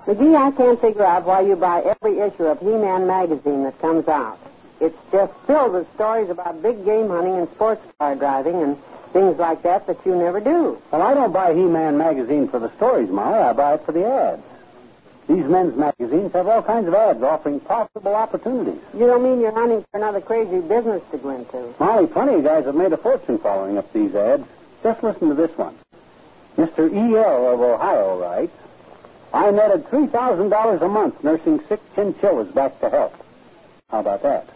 McGee, I can't figure out why you buy every issue of He-Man magazine that comes out. It's just filled with stories about big game hunting and sports car driving and things like that you never do. Well, I don't buy He-Man magazine for the stories, Molly. I buy it for the ads. These men's magazines have all kinds of ads offering profitable opportunities. You don't mean you're hunting for another crazy business to go into? Molly, plenty of guys have made a fortune following up these ads. Just listen to this one. Mr. E.L. of Ohio writes, I netted $3,000 a month nursing 6 chinchillas back to health. How about that?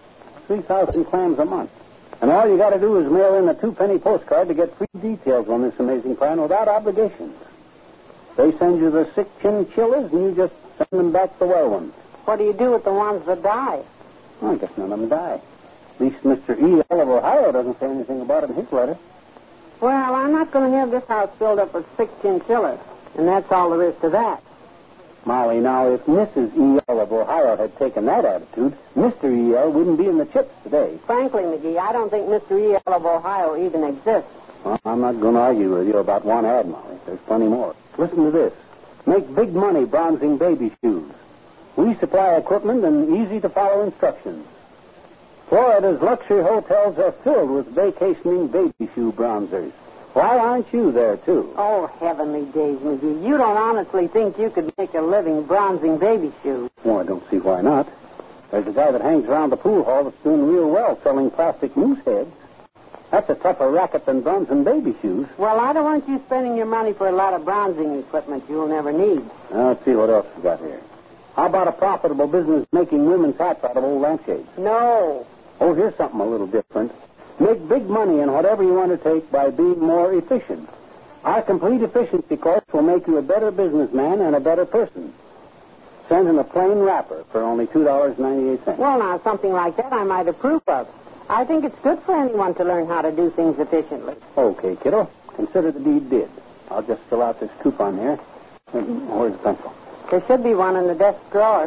3,000 clams a month. And all you got to do is mail in a 2-penny postcard to get free details on this amazing plan without obligations. They send you the 6 chinchillas, and you just send them back the well ones. What do you do with the ones that die? Well, I guess none of them die. At least Mr. E.L. of Ohio doesn't say anything about it in his letter. Well, I'm not going to have this house filled up with 6 chinchillas, and that's all there is to that. Molly, now, if Mrs. E.L. of Ohio had taken that attitude, Mr. E.L. wouldn't be in the chips today. Frankly, McGee, I don't think Mr. E.L. of Ohio even exists. Well, I'm not going to argue with you about one ad, Molly. There's plenty more. Listen to this. Make big money bronzing baby shoes. We supply equipment and easy-to-follow instructions. Florida's luxury hotels are filled with vacationing baby shoe bronzers. Why aren't you there, too? Oh, heavenly days, McGee. You don't honestly think you could make a living bronzing baby shoes? Oh, I don't see why not. There's a guy that hangs around the pool hall that's doing real well selling plastic moose heads. That's a tougher racket than bronzing baby shoes. Well, I don't want you spending your money for a lot of bronzing equipment you'll never need. Now, let's see what else we got here. How about a profitable business making women's hats out of old lampshades? No. Oh, here's something a little different. Make big money in whatever you undertake by being more efficient. Our complete efficiency course will make you a better businessman and a better person. Send in a plain wrapper for only $2.98. Well, now, something like that I might approve of. I think it's good for anyone to learn how to do things efficiently. Okay, kiddo. Consider the deed did. I'll just fill out this coupon here. Where's the pencil? There should be one in the desk drawer.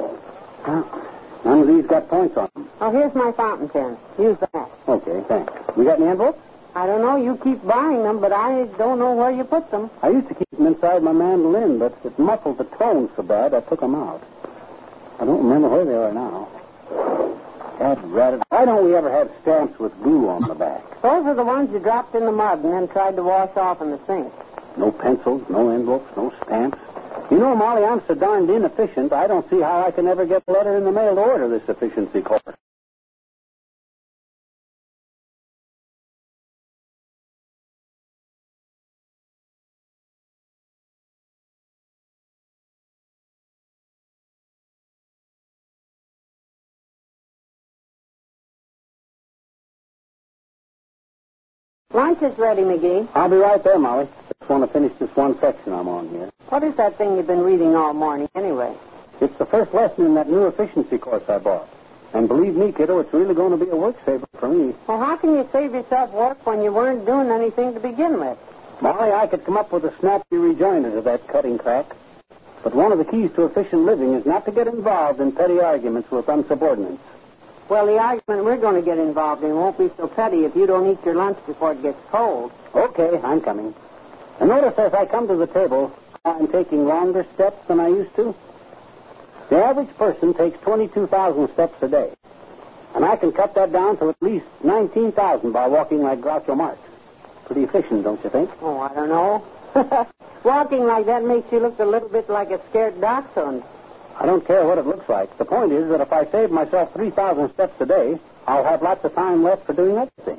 None of these got points on them. Oh, here's my fountain pen. Use that. Okay, thanks. You got any envelopes? I don't know. You keep buying them, but I don't know where you put them. I used to keep them inside my mandolin, but it muffled the tone so bad I took them out. I don't remember where they are now. Dad-ratted. Why don't we ever have stamps with glue on the back? Those are the ones you dropped in the mud and then tried to wash off in the sink. No pencils, no envelopes, no stamps. You know, Molly, I'm so darned inefficient, I don't see how I can ever get a letter in the mail to order this efficiency course. Lunch is ready, McGee. I'll be right there, Molly. Just want to finish this one section I'm on here. What is that thing you've been reading all morning, anyway? It's the first lesson in that new efficiency course I bought. And believe me, kiddo, it's really going to be a work saver for me. Well, how can you save yourself work when you weren't doing anything to begin with? Molly, I could come up with a snappy rejoinder to that cutting crack. But one of the keys to efficient living is not to get involved in petty arguments with unsubordinates. Well, the argument we're going to get involved in won't be so petty if you don't eat your lunch before it gets cold. Okay, I'm coming. And notice as I come to the table, I'm taking longer steps than I used to. The average person takes 22,000 steps a day. And I can cut that down to at least 19,000 by walking like Groucho Marx. Pretty efficient, don't you think? Oh, I don't know. Walking like that makes you look a little bit like a scared dachshund. I don't care what it looks like. The point is that if I save myself 3,000 steps a day, I'll have lots of time left for doing other things.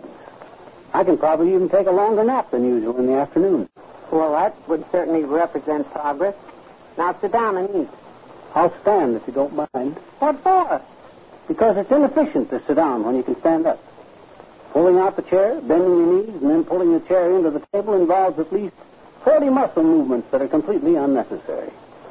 I can probably even take a longer nap than usual in the afternoon. Well, that would certainly represent progress. Now sit down and eat. I'll stand if you don't mind. What for? Because it's inefficient to sit down when you can stand up. Pulling out the chair, bending your knees, and then pulling the chair into the table involves at least 40 muscle movements that are completely unnecessary.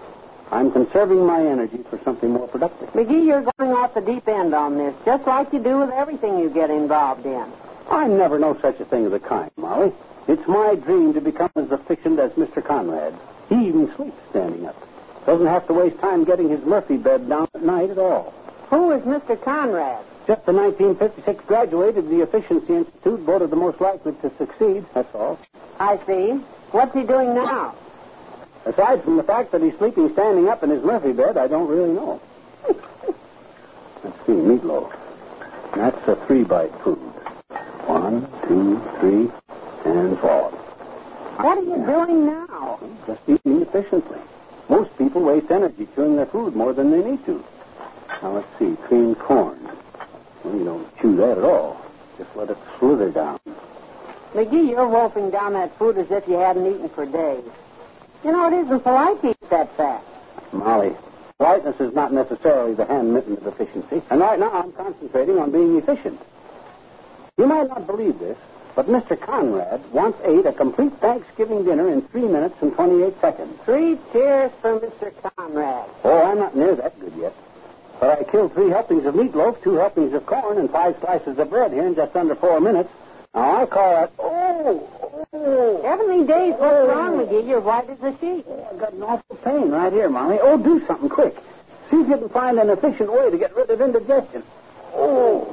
I'm conserving my energy for something more productive. McGee, you're going off the deep end on this, just like you do with everything you get involved in. I never know such a thing as a kind, Molly. It's my dream to become as efficient as Mr. Conrad. He even sleeps standing up. Doesn't have to waste time getting his Murphy bed down at night at all. Who is Mr. Conrad? Just the 1956 graduate of the Efficiency Institute, voted the most likely to succeed, that's all. I see. What's he doing now? Aside from the fact that he's sleeping standing up in his Murphy bed, I don't really know. Let's see, meatloaf. That's a 3-bite food. 1, 2, 3, and 4. What are you doing now? Just eating efficiently. Most people waste energy chewing their food more than they need to. Now, let's see, creamed corn. Well, you don't chew that at all. Just let it slither down. McGee, you're wolfing down that food as if you hadn't eaten for days. You know, it isn't polite to eat that fast. Molly, politeness is not necessarily the hand mitten of efficiency. And right now I'm concentrating on being efficient. You might not believe this, but Mr. Conrad once ate a complete Thanksgiving dinner in 3 minutes and 28 seconds. 3 cheers for Mr. Conrad. Oh, I'm not near that good yet. But I killed 3 helpings of meatloaf, 2 helpings of corn, and 5 slices of bread here in just under 4 minutes. Now, I call that... Heavenly days, what's wrong, McGee? You're white as a sheet. I've got an awful pain right here, Molly. Oh, do something quick. See if you can find an efficient way to get rid of indigestion. Oh.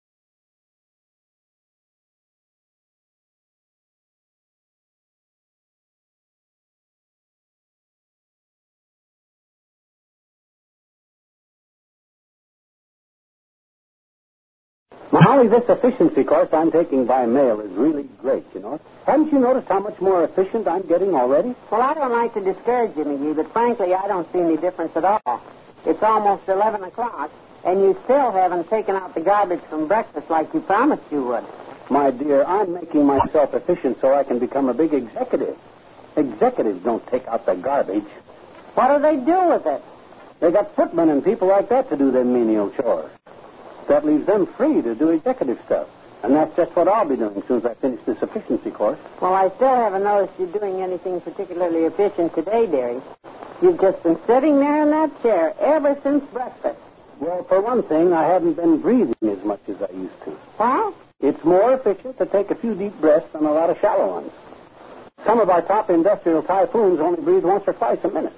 Molly, this efficiency course I'm taking by mail is really great, you know. Haven't you noticed how much more efficient I'm getting already? Well, I don't like to discourage you, McGee, but frankly, I don't see any difference at all. It's almost 11 o'clock, and you still haven't taken out the garbage from breakfast like you promised you would. My dear, I'm making myself efficient so I can become a big executive. Executives don't take out the garbage. What do they do with it? They got footmen and people like that to do their menial chores. That leaves them free to do executive stuff. And that's just what I'll be doing as soon as I finish this efficiency course. Well, I still haven't noticed you doing anything particularly efficient today, dearie. You've just been sitting there in that chair ever since breakfast. Well, for one thing, I haven't been breathing as much as I used to. What? It's more efficient to take a few deep breaths than a lot of shallow ones. Some of our top industrial typhoons only breathe once or twice a minute.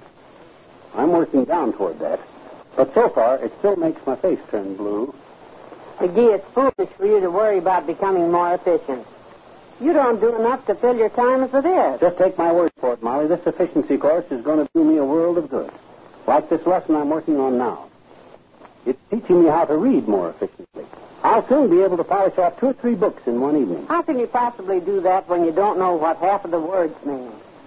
I'm working down toward that. But so far, it still makes my face turn blue. McGee, it's foolish for you to worry about becoming more efficient. You don't do enough to fill your time as it is. Just take my word for it, Molly. This efficiency course is going to do me a world of good. Like this lesson I'm working on now. It's teaching me how to read more efficiently. I'll soon be able to polish off 2 or 3 books in one evening. How can you possibly do that when you don't know what half of the words mean?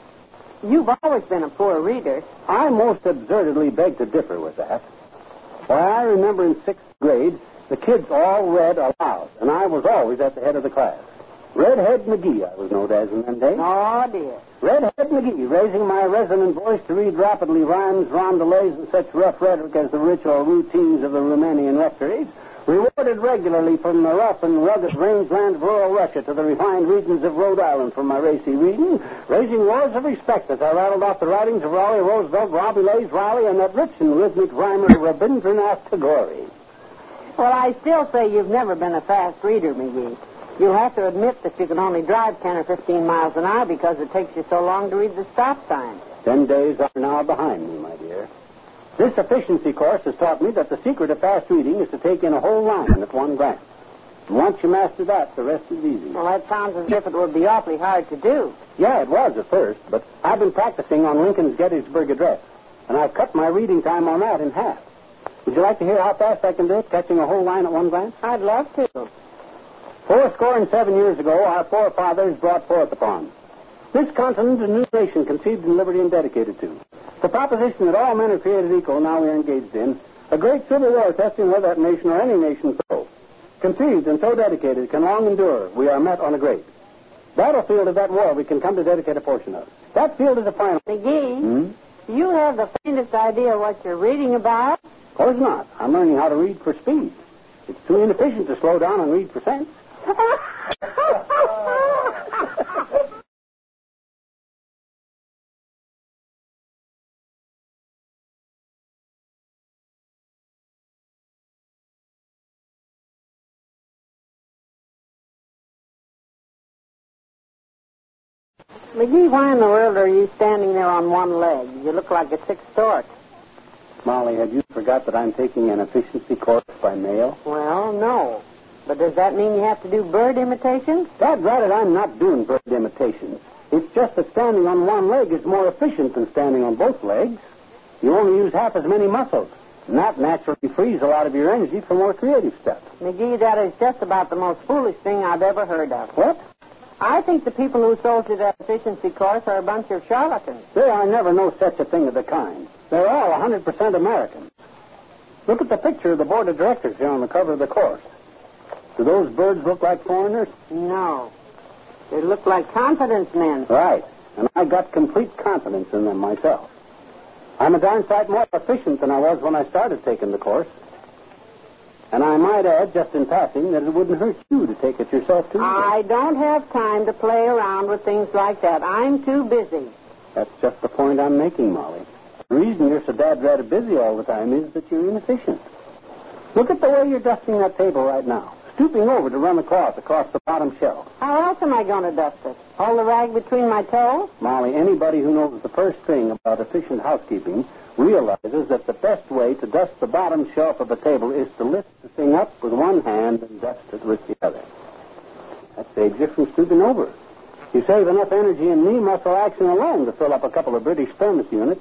You've always been a poor reader. I most absurdly beg to differ with that. Why, I remember in 6th grade, the kids all read aloud, and I was always at the head of the class. Redhead McGee, I was known as in them days. Oh, dear. Redhead McGee, raising my resonant voice to read rapidly rhymes, roundelays, and such rough rhetoric as the ritual routines of the Romanian rectories, rewarded regularly from the rough and rugged rangeland of rural Russia to the refined regions of Rhode Island for my racy reading, raising roars of respect as I rattled off the writings of Raleigh, Roosevelt, Rabelais, Riley, and that rich and rhythmic rhymer Rabindranath Tagore. Well, I still say you've never been a fast reader, McGee. You'll have to admit that you can only drive 10 or 15 miles an hour because it takes you so long to read the stop sign. 10 days are now behind me, my dear. This efficiency course has taught me that the secret of fast reading is to take in a whole line at one glance. And once you master that, the rest is easy. Well, that sounds as if it would be awfully hard to do. Yeah, it was at first, but I've been practicing on Lincoln's Gettysburg Address, and I've cut my reading time on that in half. Would you like to hear how fast I can do it, catching a whole line at one glance? I'd love to. 87 years ago, our forefathers brought forth upon this continent a new nation conceived in liberty and dedicated to. The proposition that all men are created equal, now we are engaged in, a great civil war testing whether that nation or any nation so. Conceived and so dedicated, can long endure, we are met on a great battlefield of that war we can come to dedicate a portion of. That field is a final. McGee, do you have the faintest idea what you're reading about? Of course not. I'm learning how to read for speed. It's too inefficient to slow down and read for cents. McGee, why in the world are you standing there on one leg? You look like a sick stork. Molly, have you forgot that I'm taking an efficiency course by mail? Well, no. But does that mean you have to do bird imitations? Dadgummit, I'm not doing bird imitations. It's just that standing on one leg is more efficient than standing on both legs. You only use half as many muscles, and that naturally frees a lot of your energy for more creative stuff. McGee, that is just about the most foolish thing I've ever heard of. What? I think the people who sold you that efficiency course are a bunch of charlatans. There are never no such a thing of the kind. They're all 100% Americans. Look at the picture of the board of directors here on the cover of the course. Do those birds look like foreigners? No. They look like confidence men. Right. And I got complete confidence in them myself. I'm a darn sight more efficient than I was when I started taking the course. And I might add, just in passing, that it wouldn't hurt you to take it yourself, too. I don't have time to play around with things like that. I'm too busy. That's just the point I'm making, Molly. The reason you're so dad-rather busy all the time is that you're inefficient. Look at the way you're dusting that table right now, stooping over to run the cloth across the bottom shelf. How else am I going to dust it? Hold the rag between my toes? Molly, anybody who knows the first thing about efficient housekeeping realizes that the best way to dust the bottom shelf of a table is to lift the thing up with one hand and dust it with the other. That saves you from stooping over. You save enough energy in knee muscle action alone to fill up a couple of British thermos units.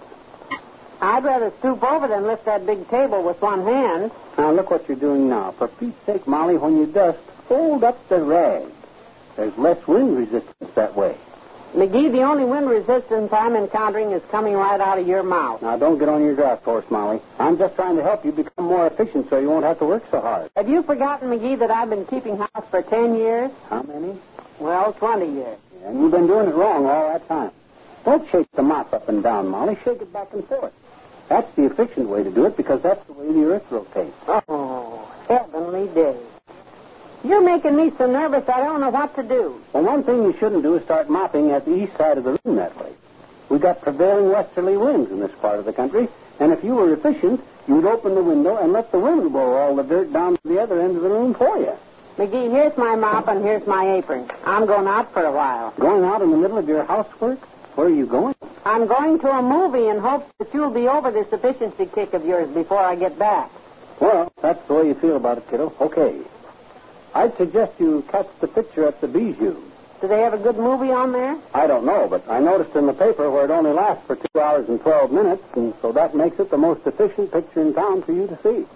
I'd rather stoop over than lift that big table with one hand. Now, look what you're doing now. For Pete's sake, Molly, when you dust, fold up the rag. There's less wind resistance that way. McGee, the only wind resistance I'm encountering is coming right out of your mouth. Now, don't get on your draft horse, Molly. I'm just trying to help you become more efficient so you won't have to work so hard. Have you forgotten, McGee, that I've been keeping house for 10 years? How many? Well, 20 years. Yeah, and you've been doing it wrong all that time. Don't shake the mop up and down, Molly. Shake it back and forth. That's the efficient way to do it because that's the way the earth rotates. Oh, heavenly days. You're making me so nervous I don't know what to do. Well, one thing you shouldn't do is start mopping at the east side of the room that way. We've got prevailing westerly winds in this part of the country, and if you were efficient, you'd open the window and let the wind blow all the dirt down to the other end of the room for you. McGee, here's my mop and here's my apron. I'm going out for a while. Going out in the middle of your housework? Where are you going? I'm going to a movie in hopes that you'll be over this efficiency kick of yours before I get back. Well, that's the way you feel about it, kiddo. Okay. I'd suggest you catch the picture at the Bijou. Do they have a good movie on there? I don't know, but I noticed in the paper where it only lasts for 2 hours and 12 minutes, and so that makes it the most efficient picture in town for you to see.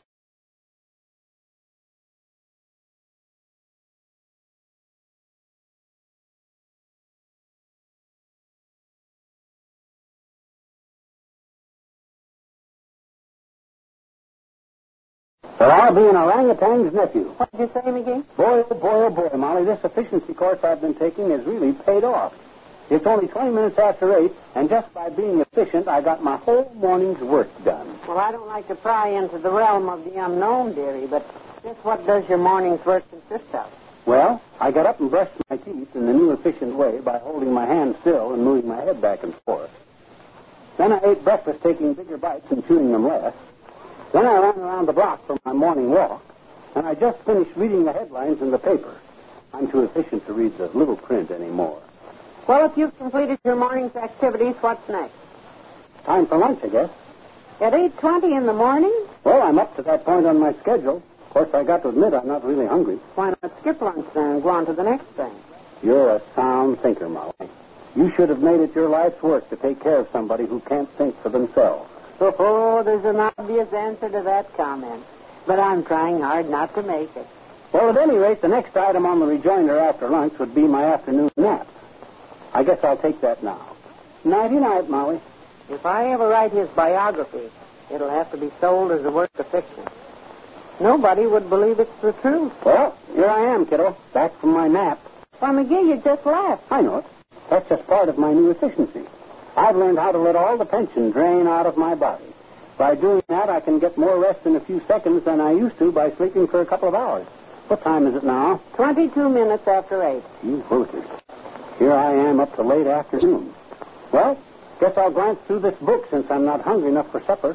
Well, I'll be an orangutan's nephew. What did you say, McGee? Boy, oh boy, Molly, this efficiency course I've been taking has really paid off. It's only 20 minutes after 8, and just by being efficient, I got my whole morning's work done. Well, I don't like to pry into the realm of the unknown, dearie, but just what does your morning's work consist of? Well, I got up and brushed my teeth in the new efficient way by holding my hand still and moving my head back and forth. Then I ate breakfast, taking bigger bites and chewing them less. Then I ran around the block for my morning walk, and I just finished reading the headlines in the paper. I'm too efficient to read the little print anymore. Well, if you've completed your morning's activities, what's next? Time for lunch, I guess. At 8:20 in the morning? Well, I'm up to that point on my schedule. Of course, I got to admit I'm not really hungry. Why not skip lunch then and go on to the next thing? You're a sound thinker, Molly. You should have made it your life's work to take care of somebody who can't think for themselves. Oh, there's an obvious answer to that comment. But I'm trying hard not to make it. Well, at any rate, the next item on the rejoinder after lunch would be my afternoon nap. I guess I'll take that now. Nighty-night, Molly. If I ever write his biography, it'll have to be sold as a work of fiction. Nobody would believe it's the truth. Well, here I am, kiddo, back from my nap. Why, McGee, you just laughed. I know it. That's just part of my new efficiency. I've learned how to let all the tension drain out of my body. By doing that, I can get more rest in a few seconds than I used to by sleeping for a couple of hours. What time is it now? 22 minutes after 8. You hosers. Here I am up to late afternoon. Well, guess I'll glance through this book since I'm not hungry enough for supper.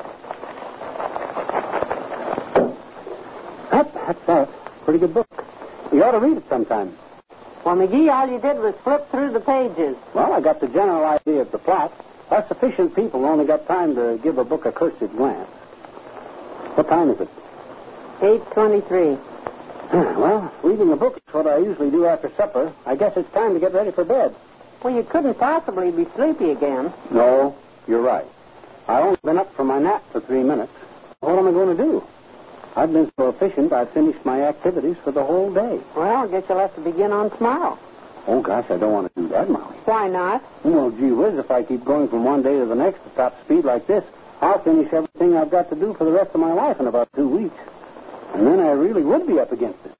That's that. Pretty good book. You ought to read it sometime. Well, McGee, all you did was flip through the pages. Well, I got the general idea of the plot. Us efficient people only got time to give a book a cursive glance. What time is it? 8:23. Well, reading a book is what I usually do after supper. I guess it's time to get ready for bed. Well, you couldn't possibly be sleepy again. No, you're right. I've only been up for my nap for 3 minutes. What am I going to do? I've been so efficient, I've finished my activities for the whole day. Well, I guess you'll have to begin on tomorrow. Oh, gosh, I don't want to do that, Molly. Why not? Well, gee whiz, if I keep going from one day to the next at top speed like this, I'll finish everything I've got to do for the rest of my life in about 2 weeks. And then I really would be up against it.